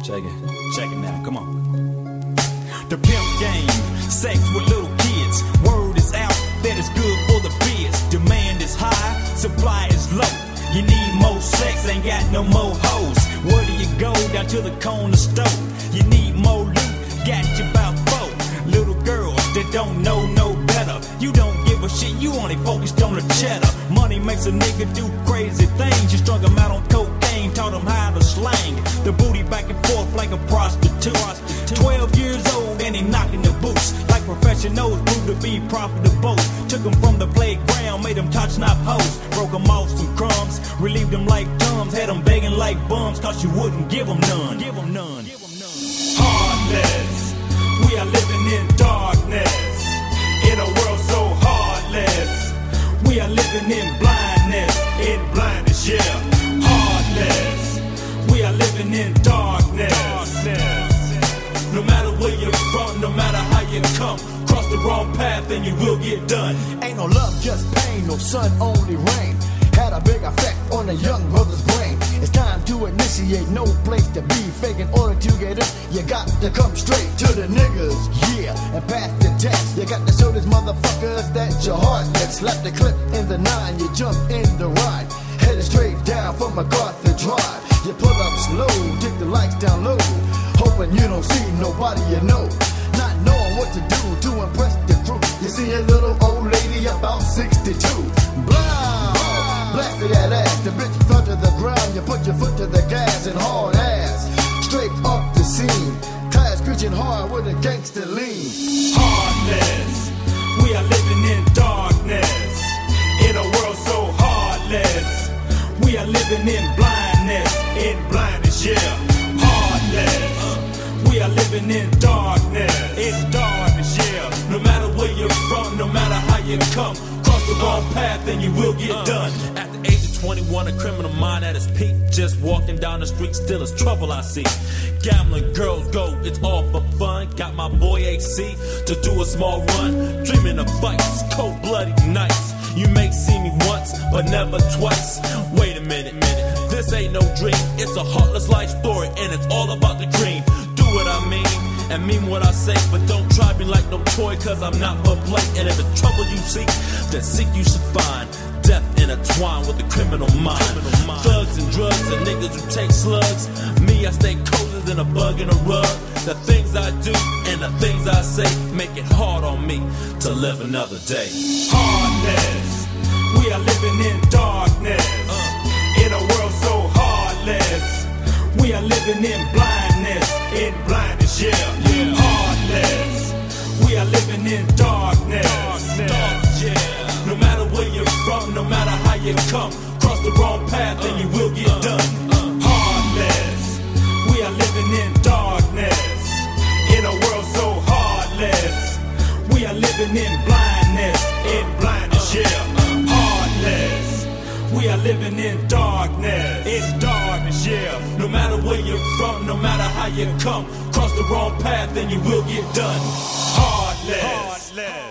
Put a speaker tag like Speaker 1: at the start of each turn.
Speaker 1: Check it now, come on. The pimp game, sex with little kids. Word is out that it's good for the biz. Demand is high, supply is low. You need more sex, ain't got no more hoes. Where do you go? Down to the corner store. You need more loot, got you about four. Little girls that don't know no better. You don't give a shit, you only focused on the cheddar. Money makes a nigga do crazy things. You strung them out on cocaine, taught them how to slang. The booty back and forth like a prostitute. 12 years old and he knocking the boots. Like professionals, proved to be profitable. Took them from the playground, made them touch knob hoes. Broke them off some crumbs, relieved them like thumbs. Had them begging like bums, cause you wouldn't give them none. Heartless, we are living in darkness. In a world so heartless, we are living in blindness. In blindness, yeah. Heartless, we are living in darkness. No matter where you're from, no matter how you come, cross the wrong path and you will get done.
Speaker 2: Ain't no love, just pain, no sun, only rain. Had a big effect on a young brother's brain. It's time to initiate, no place to be fake. In order to get in, you got to come straight to the niggas, yeah, and pass the test. You got to show these motherfuckers that your heart that slap the clip in the 9, you jump in the ride. Headed straight down from MacArthur Drive. You pull up slow, take the lights down low, hoping you don't see nobody you know. Not knowing what to do to impress the crew. You see a little old lady about 62. Blind, blasted that ass. The bitch fell to the ground. You put your foot to the gas and hard ass. Straight off the scene. Tires screeching hard with a gangster lean.
Speaker 1: Heartless, we are living in darkness. In a world so heartless, we are living in blindness. In blindness, yeah. Heartless, we are living in darkness. It's darkness, yeah. No matter where you're from, no matter how you come, cross the wrong path and you will get done.
Speaker 3: At the age of 21, a criminal mind at its peak. Just walking down the street, still is trouble I see. Gambling, girls go, it's all for fun. Got my boy AC to do a small run. Dreaming of fights, cold-bloody nights. You may see me once, but never twice. Wait a minute. This ain't no dream. It's a heartless life story, and it's all about the dream. Do what I mean, and mean what I say. But don't try me like no toy, cause I'm not for play. And if it's trouble you seek, then seek you should find. Death intertwined with the criminal mind. Thugs and drugs and niggas who take slugs. Me, I stay colder than a bug in a rug. The things I do and the things I say make it hard on me to live another day.
Speaker 1: Heartless, we are living in darkness. In a world so heartless, we are living in blindness. In blindness, yeah. Heartless, we are living in darkness. Yeah. No matter where you're from, no matter how you come, cross the wrong path and you will get done. Heartless, we are living in darkness. In a world so heartless, we are living in blindness. In blindness, yeah. Heartless, we are living in darkness. It's darkness, yeah. No matter where you're from, no matter how you come, cross the wrong path and you will get done. Heartless.